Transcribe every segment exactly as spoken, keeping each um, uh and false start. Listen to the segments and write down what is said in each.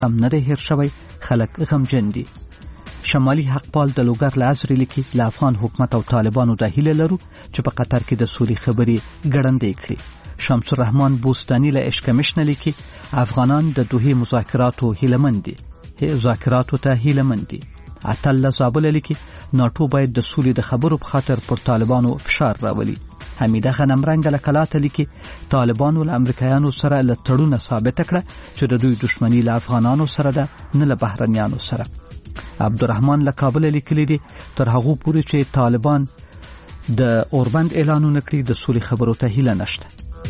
هم نه دی هیر شوی، خلک غمجن دي. شمالي حقپال د لوګر له عصر لیکي له افغان حکومت او طالبانو د هیله لرو چې په قطر کې د سولې خبرې ګړندې کړي. شمس الرحمن بوستاني له عشق کمشن لیکي افغانان د دوه مذاکراتو هیلمن دي. مذاکراتو ته هیلمن دي. عطل زابل لیکي ناټو باید د سولې د خبرو په خاطر پر طالبانو فشار راولي. حمیده غنمرنګ له کلاته لیکي طالبانو له امریکایانو سره له تړونه ثابت کړه چې د دوی دښمنی له افغانانو سره ده نه له بهرنیانو سره. عبدالرحمن له کابل لیکلی دي تر هغه پورې چې طالبان د اوربند اعلانونه کړي د سولې خبرو ته هیله نشته.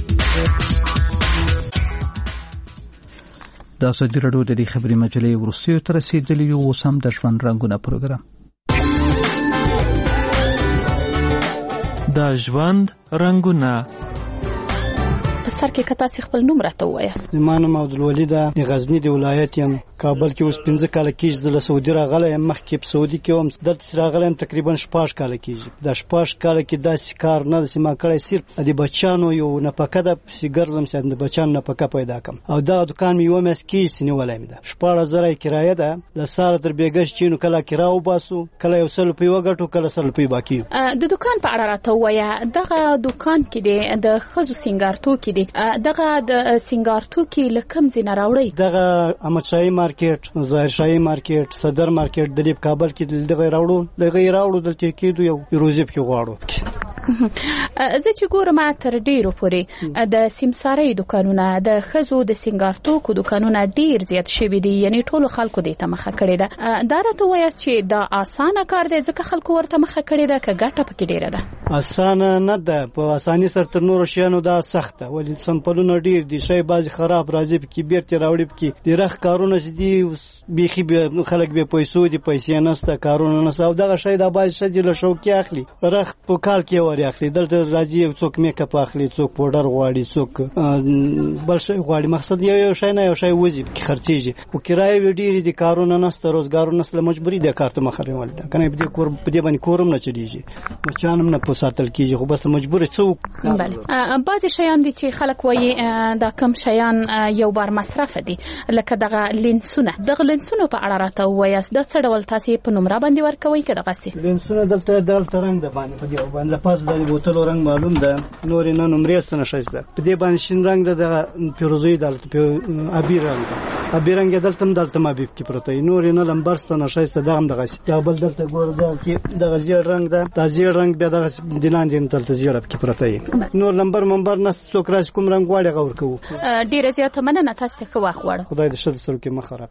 د ازادي راډیو د دې خبري مجلې ورسیو تر رسیدلی یو وسم د ژوند رنگونه پروګرام د ژوند رنگونه په سر کې کتا سي خپل نوم راته وایاست. زمانه عبدالولي د غزنی د ولایت یم، کابل کې اوس پنځه کاله کېږي. د سعودي راغلی یم، مخکې په سعودي کې وم، دلته راغلی یم تقریبا شپږ کاله کېږي. د شپږ کاله کې داسې کار نه داسې ما کړی، صرف د بچیانو یو نفقه ده، پسې ګرځم چې د بچیانو نفقه پیدا کړم. او دغه دوکان مې یوه میاشت کېږي نیولی مې ده. شپاړس زره یې کرایه ده، له سهاره تر بېګا چې نو کله کرا وباسو، کله یو سل روپۍ وګټو، کله سل روپۍ باقي. د دوکان په اړه راته ووایه، دغه دوکان کې دی د ښځو سینګار توکي دي، دغه د سینګار توکي له کوم ځای نه راوړئ؟ دغه احمدشاهي مارکیټ، ظاهرشاهي مارکیټ، صدر مارکیټ دلې په کابل کې دغه راوړو، دغه یې راوړو، دلته کېدو یو روزي پکې غواړو. زه چې ګورم تر ډیرو پورې د سیمسارۍ دوکانونه، د ښځو د سینګار توکو دوکانونه ډیر زیات شوي دي، یعنی ټولو خلکو دې ته مخه کړې ده. دا راته وایاست چې دا اسانه کار دی ځکه خلکو ورته مخه کړې ده که ګټه پکې ډیره ده؟ اسانه نه ده، په اساني سره تر نورو شیانو دا سخته، ولې سمپلونه ډیر دي، شی بعضې خراب راځي پکې بیرته راوړي پکې. د رخ کارونه چې دي بیخي خلک بې پیسو دي، پیسې نشته، کارونه نشته. او دغه شی دا بعضې ښځې له شوقي اخلي، رخ په کال کې ورې اخلي، دلته راځي څوک میک اپ اخلي، څوک پوډر غواړي، څوک بل شی غواړي. مقصد یو یو شی نه یو شی وځي پکې خرڅېږي. خو کرایې ډېرې دي، کارونه نشته، روزګارونه نشته، مجبوري ده کار ته مخه نیول ده. که نه په دې کور په دې باندې کور هم نه چلېږي، بچیان هم نه په ساتل کېږي، خو بس مجبور څه وکړو. بله، بعضې شیان دي چې خلک وایي دا کم شیان یو بار مصرف دي، لکه دغه لینسونه. دغه لینسونو په اړه راته ووایاست، دا څه ډول تاسې په نمره باندې ورکوئ که دغسې؟ لینسونه دلته دلته رنګ ده باندې په دې باندې پاس د بوتلو رنګ معلوم ده، نور نه نمرې ست نه ښایسته. په دې باندې شین رنګ ده، د فیروزي دلته ابي رنګ ده، ابي رنګ دلته هم دلته ما بیب کې پروت دی، نور نه لمبر ست نه ښایسته. دا هم دغه یا بل دلته ګور ده کې دغه زیړ رنګ ده، دا زیړ رنګ بیا دغه دلان دي دلته زیړ کې پروت دی. نور لمبر منبر نه څوک راځي کوم رنګ غواړي غور کوو. ډیره زیاته مننه، تاسو ته ښه وخت غواړم. خدای دې ښه سره کې مخ خراب.